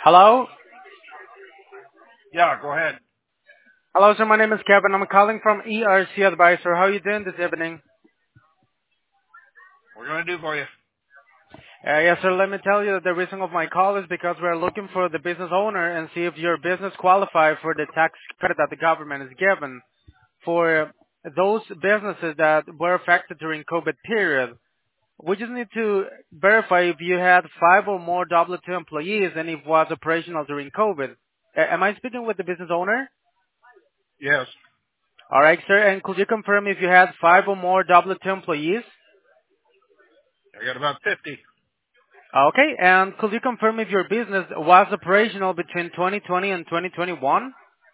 Hello? Yeah, go ahead. Hello, sir. My name is Kevin. I'm calling from ERC Advisor. How are you doing this evening? What are you going to do for you? Yes, sir. Let me tell you the reason of my call is because we're looking for the business owner and see if your business qualify for the tax credit that the government is given for those businesses that were affected during COVID period. We just need to verify if you had 5 or more W-2 employees and if it was operational during COVID. Am I speaking with the business owner? Yes, All right, sir. And could you confirm if you had 5 or more W-2 employees? I got about 50. Okay. And could you confirm if your business was operational between 2020 and 2021?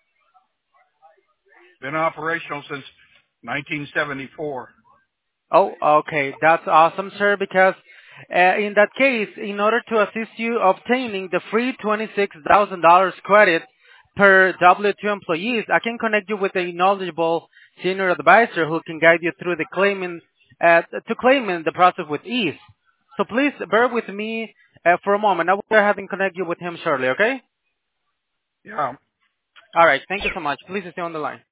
Been operational since 1974. Oh, okay. That's awesome, sir, because in that case, in order to assist you obtaining the free $26,000 credit per W-2 employees, I can connect you with a knowledgeable senior advisor who can guide you through the claiming the process with ease. So please bear with me for a moment. I will go ahead and connect you with him shortly, okay? Yeah. All right. Thank you so much. Please stay on the line.